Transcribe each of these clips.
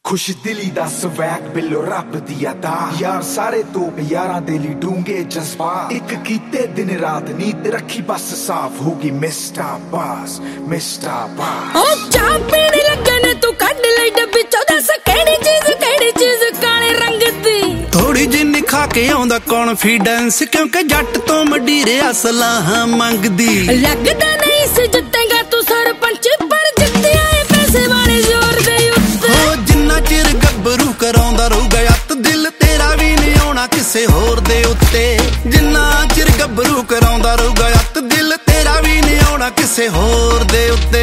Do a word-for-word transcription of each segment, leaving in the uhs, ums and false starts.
खुश दिली दा स्वैग बिलो रब दी अता यार सारे तो यारां दे ली डूंगे जज्बात एक कीते दिन रात नींद रखी बस साफ होगी मिस्टर बास मिस्टर बास ओ चाह पीने लगन तू कड ले डब्बी चौदह सौ केड़ी चीज केड़ी चीज काले रंग दी थोड़ी जिन्नी खा के आउंदा कॉन्फिडेंस क्योंकि जट तो मडीरे असलाह मंगदी लगदा नहीं सी जितेगा तू सरपंच पर जित्ते आए पैसे वाले जोर दे उत्ते ओ जिन्ना चिर गब्बरू कराउंदा रहूगा अत दिल तेरा भी नहीं आउणा किसे होर दे उत्ते जिन्ना चिर गब्बरू कराउंदा रहूगा अत दिल तेरा भी नहीं आउणा किसे होर दे उत्ते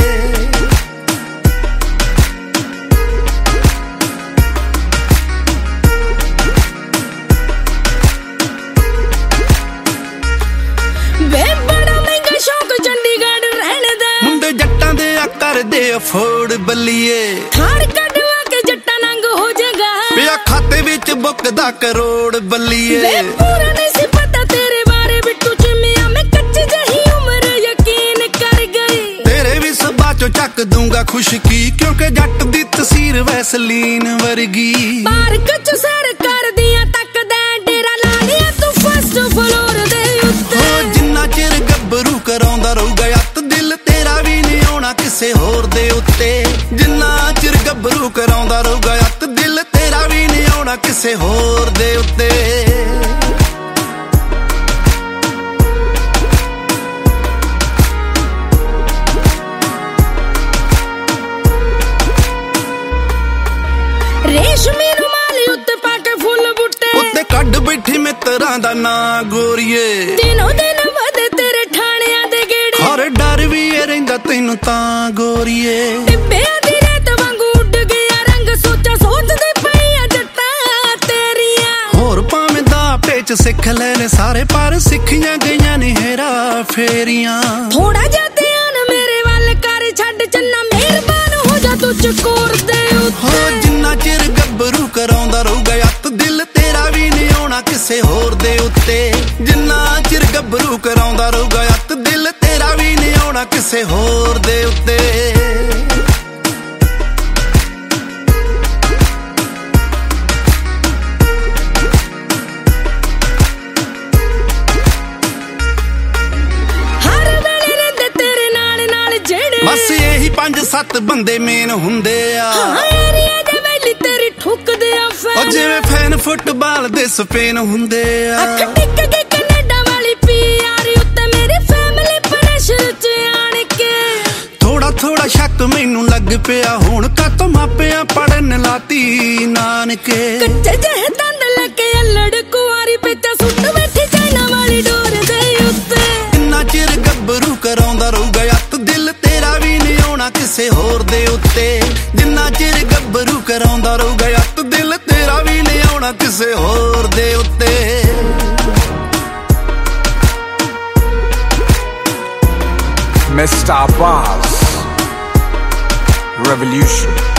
दे अफोर्ड बल्लीए थार कढवा के जट्टा नंग हो जाएगा पिया खाते विच बुकदा करोड़ बल्लीए वे पूरा नहीं सी पता तेरे बारे बिट्टू चिमिया मैं कच्ची जही उम्र यकीन कर गई तेरे भी सबा चो चक दूंगा खुशकी क्योंकि जट दी तसीर वैसलीन वर्गी पार्क च सैर कर दिया तक दा डेरा ला लिया तू फर्स्ट फ्लोर दे उत्ते ओ जिन्ना चिर गब्बरू कराउंदा रहूगा अत दिल तेरा भी नहीं आउणा किसे होर दे उत्ते जिन्ना चिर गब्बरू कराउंदा रहूगा अत दिल तेरा भी नहीं आउणा किसे होर दे उत्ते रेशमी रुमाली उत्ते पाके फुल बूटे उत्ते कड बैठी मित्रां दा ना गोरीए दिनों दिन वधे तेरे ठाणियां दे गेड़े हर डर भी रहिंदा तैनूं तां गोरीए टिब्बियां दी रेत वांगू उड गया रंग सोचा सोचदे पईयां जट्टां तेरियां होर भावें दा पेच सिख लेने सारे पर सिखियां गईयां नी हेरा फेरियां थोड़ा जा ध्यान मेरे वल कर छड्ड चन्ना मेहरबान हो जा तू चकोर दे उत्ते हो जिन्ना चिर गब्बरू कराउंदा रहूगा अत दिल तेरा भी नहीं आउणा किसे होर दे उत्ते जिन्ना चिर गब्बरू कराउंदा रहूगा अत दिल तेरा भी नहीं आउणा किसे होर दे उत्ते हर वेले रहिंदे तेरे नाल नाल जेड़े बस यही पंज सत्त बंदे मेन हुंदे आ हां एरिया दे वेली तेरी ठुकदे आ ओ फैन जिवें फैन फुटबाल दे स्पेन हुंदे आ अख टिक के कनाडा वाली पीआर उत्ते मेरी फैमिली प्रेशर च आण के थोड़ा थोड़ा शक मैनू लग पिया हुण कातों मापिया पढ़न लाती नानके कच्चे जह दंद लगे अल्लड़ कुआरी पेचा सुट बैठी चाइना वाली डोर दे उत्ते इन्ना चिर गब्बरू कराउंदा रहूगा अत दिल तेरा भी नहीं आउणा किसे होर दे उत्ते जिन्ना चिर गब्बरू कराउंदा रहूगा अत दिल तेरा भी नहीं आउणा किसे होर दे उत्ते मिस्टर बास Revolution